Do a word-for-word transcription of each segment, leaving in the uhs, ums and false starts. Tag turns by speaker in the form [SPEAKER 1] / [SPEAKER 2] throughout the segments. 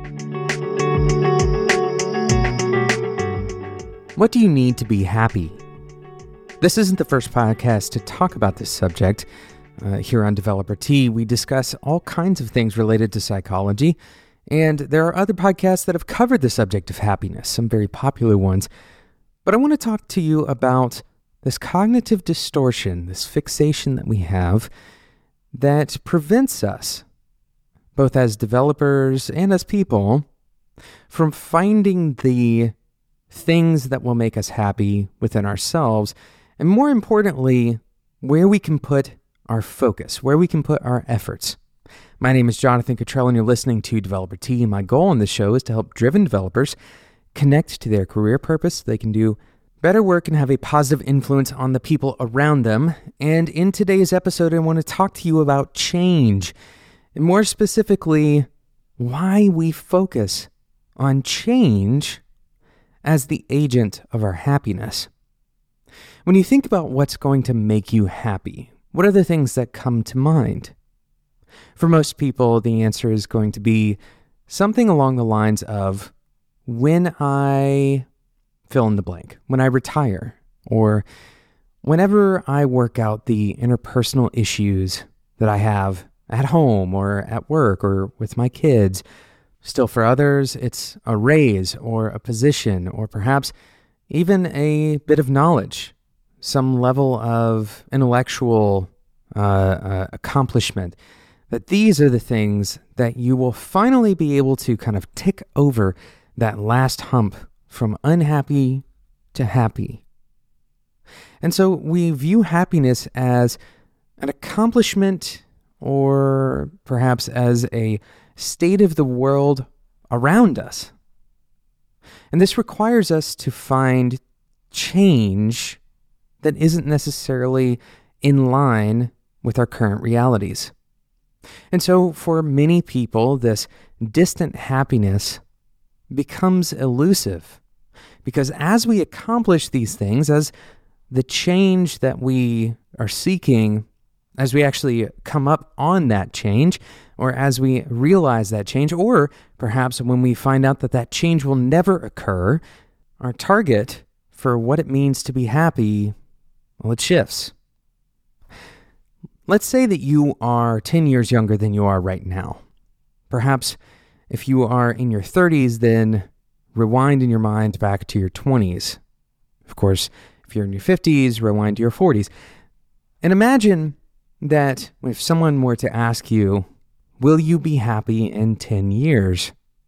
[SPEAKER 1] What do you need to be happy? This isn't the first podcast to talk about this subject. Uh, here on Developer Tea, we discuss all kinds of things related to psychology, and there are other podcasts that have covered the subject of happiness, some very popular ones. But I want to talk to you about this cognitive distortion, this fixation that we have that prevents us, both as developers and as people, from finding the things that will make us happy within ourselves, and more importantly, where we can put our focus, where we can put our efforts. My name is Jonathan Cottrell, and you're listening to Developer Tea, and my goal on this show is to help driven developers connect to their career purpose so they can do better work and have a positive influence on the people around them. And in today's episode, I want to talk to you about change, and more specifically, why we focus on change as the agent of our happiness. When you think about what's going to make you happy, what are the things that come to mind? For most people, the answer is going to be something along the lines of, when I fill in the blank, when I retire, or whenever I work out the interpersonal issues that I have at home or at work or with my kids. Still, for others, it's a raise or a position or perhaps even a bit of knowledge, some level of intellectual uh, uh, accomplishment. That these are the things that you will finally be able to kind of tick over that last hump from unhappy to happy. And so we view happiness as an accomplishment or perhaps as a state of the world around us. And this requires us to find change that isn't necessarily in line with our current realities. And so for many people, this distant happiness becomes elusive because as we accomplish these things, as the change that we are seeking, as we actually come up on that change, or as we realize that change, or perhaps when we find out that that change will never occur, our target for what it means to be happy, well, it shifts. Let's say that you are ten years younger than you are right now. Perhaps if you are in your thirties, then rewind in your mind back to your twenties. Of course, if you're in your fifties, rewind to your forties. And imagine that if someone were to ask you, will you be happy in ten years?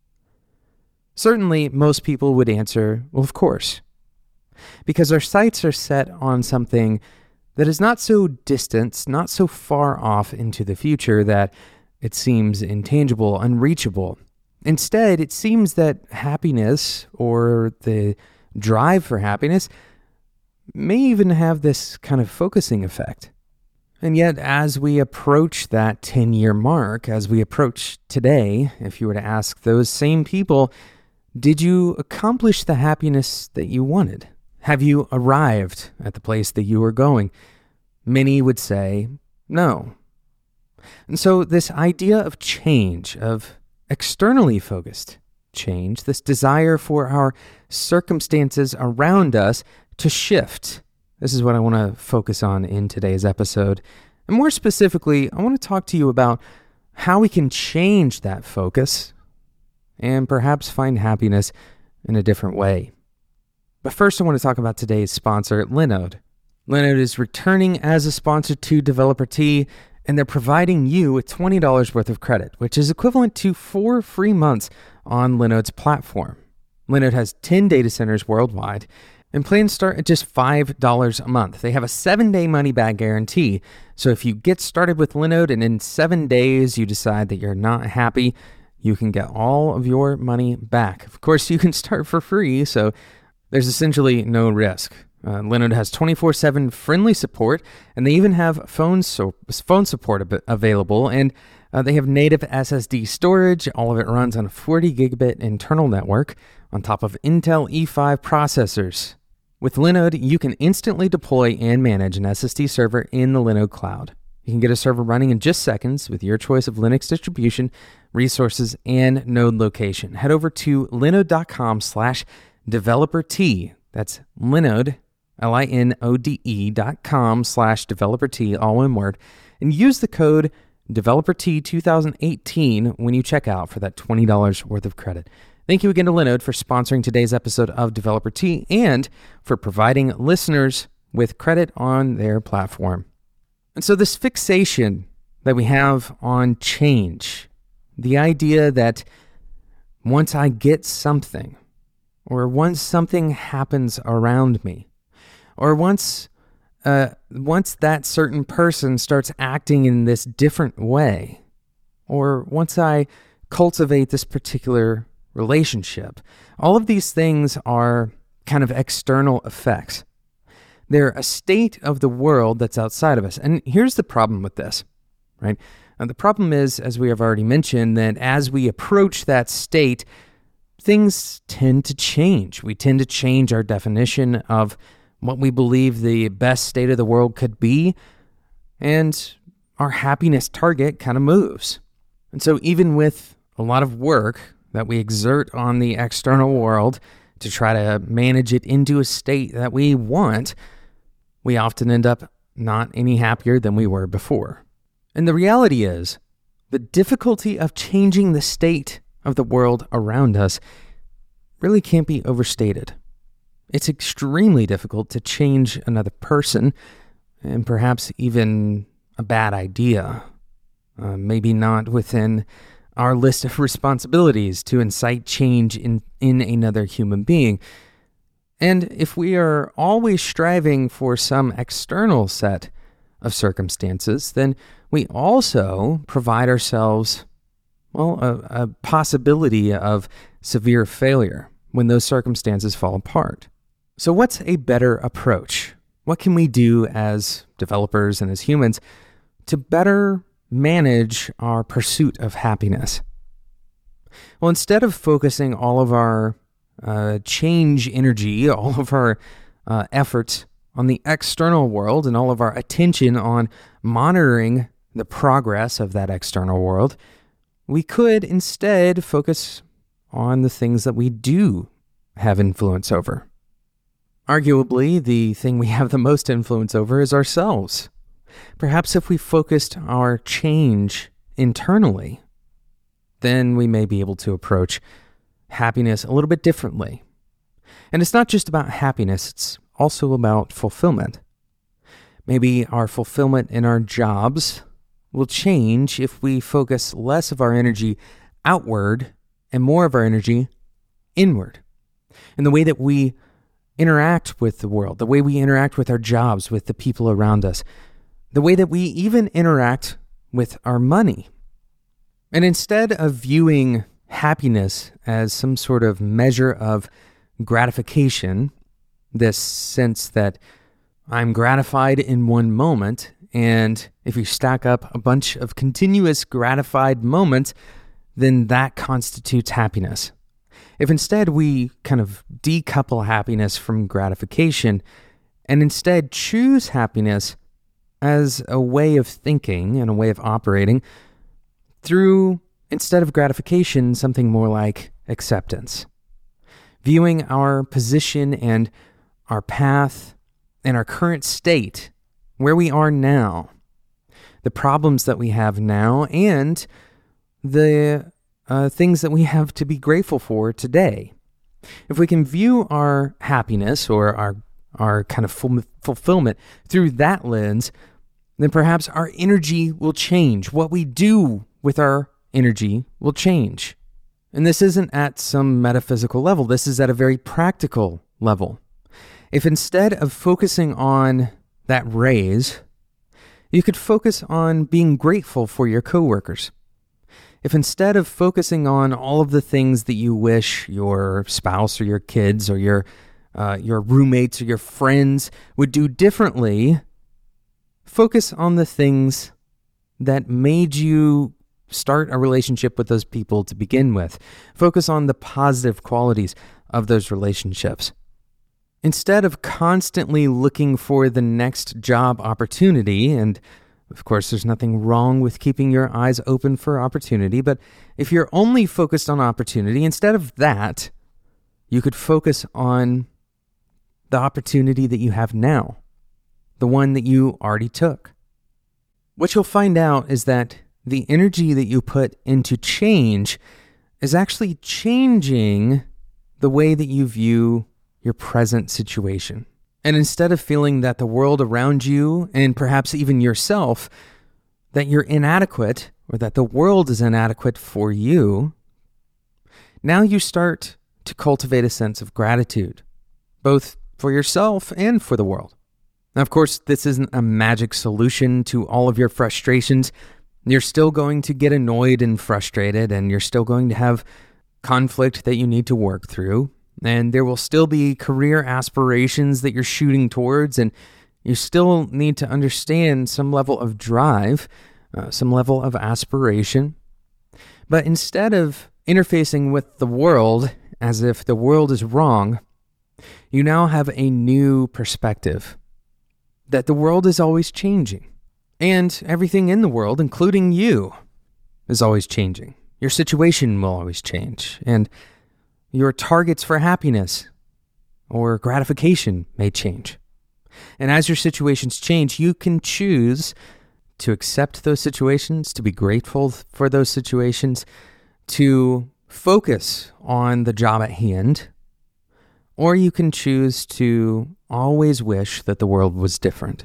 [SPEAKER 1] Certainly, most people would answer, well, of course. Because our sights are set on something that is not so distant, not so far off into the future that it seems intangible, unreachable. Instead, it seems that happiness or the drive for happiness may even have this kind of focusing effect. And yet, as we approach that ten-year mark, as we approach today, if you were to ask those same people, did you accomplish the happiness that you wanted? Have you arrived at the place that you were going? Many would say no. And so this idea of change, of externally focused change, this desire for our circumstances around us to shift, this is what I want to focus on in today's episode. And more specifically, I want to talk to you about how we can change that focus and perhaps find happiness in a different way. But first, I want to talk about today's sponsor, Linode. Linode is returning as a sponsor to Developer Tea, and they're providing you with twenty dollars worth of credit, which is equivalent to four free months on Linode's platform. Linode has ten data centers worldwide, and plans start at just five dollars a month. They have a seven-day money-back guarantee. So if you get started with Linode and in seven days you decide that you're not happy, you can get all of your money back. Of course, you can start for free, so there's essentially no risk. Uh, Linode has twenty-four seven friendly support, and they even have phone so- phone support ab- available, and uh, they have native S S D storage. All of it runs on a forty gigabit internal network on top of Intel E five processors. With Linode, you can instantly deploy and manage an S S D server in the Linode cloud. You can get a server running in just seconds with your choice of Linux distribution, resources, and node location. Head over to linode.com slash developer-t. That's Linode, L I N O D E dot com slash developer-t, all one word, and use the code developer t twenty eighteen when you check out for that twenty dollars worth of credit. Thank you again to Linode for sponsoring today's episode of Developer T and for providing listeners with credit on their platform. And so this fixation that we have on change, the idea that once I get something, or once something happens around me, or once uh, once that certain person starts acting in this different way, or once I cultivate this particular relationship, all of these things are kind of external effects. They're a state of the world that's outside of us. And here's the problem with this, right? And the problem is, as we have already mentioned, that as we approach that state, things tend to change. We tend to change our definition of what we believe the best state of the world could be, and our happiness target kind of moves. And so even with a lot of work that we exert on the external world to try to manage it into a state that we want, we often end up not any happier than we were before. And the reality is, the difficulty of changing the state of the world around us really can't be overstated. It's extremely difficult to change another person, and perhaps even a bad idea. Uh, maybe not within our list of responsibilities to incite change in, in another human being. And if we are always striving for some external set of circumstances, then we also provide ourselves, well, a, a possibility of severe failure when those circumstances fall apart. So what's a better approach? What can we do as developers and as humans to better manage our pursuit of happiness? Well, instead of focusing all of our uh, change energy, all of our uh, efforts on the external world and all of our attention on monitoring the progress of that external world, we could instead focus on the things that we do have influence over. Arguably, the thing we have the most influence over is ourselves. Perhaps if we focused our change internally, then we may be able to approach happiness a little bit differently. And it's not just about happiness, it's also about fulfillment. Maybe our fulfillment in our jobs will change if we focus less of our energy outward and more of our energy inward. In the way that we interact with the world, the way we interact with our jobs, with the people around us, the way that we even interact with our money. And instead of viewing happiness as some sort of measure of gratification, this sense that I'm gratified in one moment, and if you stack up a bunch of continuous gratified moments, then that constitutes happiness. If instead we kind of decouple happiness from gratification and instead choose happiness as a way of thinking and a way of operating through, instead of gratification, something more like acceptance. Viewing our position and our path and our current state, where we are now, the problems that we have now, and the uh, things that we have to be grateful for today. If we can view our happiness or our our kind of full, fulfillment through that lens, then perhaps our energy will change. What we do with our energy will change. And this isn't at some metaphysical level. This is at a very practical level. If instead of focusing on that raise, you could focus on being grateful for your coworkers. If instead of focusing on all of the things that you wish your spouse or your kids or your uh, your roommates or your friends would do differently, focus on the things that made you start a relationship with those people to begin with. Focus on the positive qualities of those relationships. Instead of constantly looking for the next job opportunity and Of course, there's nothing wrong with keeping your eyes open for opportunity, but if you're only focused on opportunity, instead of that, you could focus on the opportunity that you have now, the one that you already took. What you'll find out is that the energy that you put into change is actually changing the way that you view your present situation. And instead of feeling that the world around you, and perhaps even yourself, that you're inadequate or that the world is inadequate for you, now you start to cultivate a sense of gratitude, both for yourself and for the world. Now, of course, this isn't a magic solution to all of your frustrations. You're still going to get annoyed and frustrated, and you're still going to have conflict that you need to work through. And there will still be career aspirations that you're shooting towards, and you still need to understand some level of drive, uh, some level of aspiration. But instead of interfacing with the world as if the world is wrong, you now have a new perspective that the world is always changing. And everything in the world, including you, is always changing. Your situation will always change. And your targets for happiness or gratification may change. And as your situations change, you can choose to accept those situations, to be grateful for those situations, to focus on the job at hand, or you can choose to always wish that the world was different.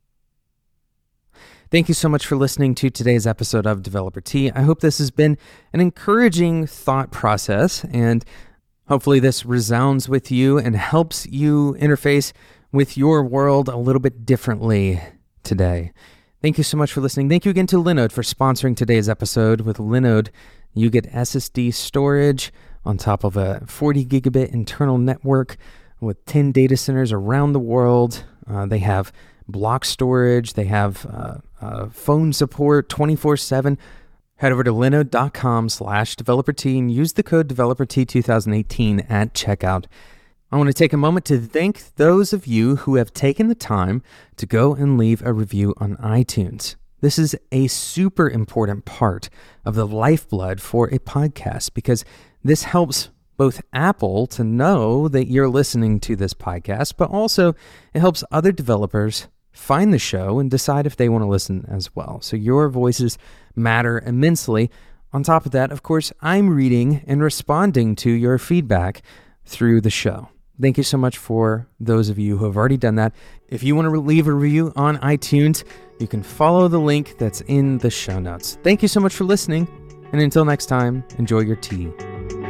[SPEAKER 1] Thank you so much for listening to today's episode of Developer Tea. I hope this has been an encouraging thought process, and hopefully this resounds with you and helps you interface with your world a little bit differently today. Thank you so much for listening. Thank you again to Linode for sponsoring today's episode. With Linode, you get S S D storage on top of a forty gigabit internal network with ten data centers around the world. Uh, they have block storage. They have uh, uh, phone support twenty-four seven. Head over to linode.com slash developer-t and use the code developer t twenty eighteen at checkout. I want to take a moment to thank those of you who have taken the time to go and leave a review on iTunes. This is a super important part of the lifeblood for a podcast because this helps both Apple to know that you're listening to this podcast, but also it helps other developers find the show and decide if they want to listen as well. So your voices matter immensely. On top of that, of course, I'm reading and responding to your feedback through the show. Thank you so much for those of you who have already done that. If you want to leave a review on iTunes, you can follow the link that's in the show notes. Thank you so much for listening, and until next time, enjoy your tea.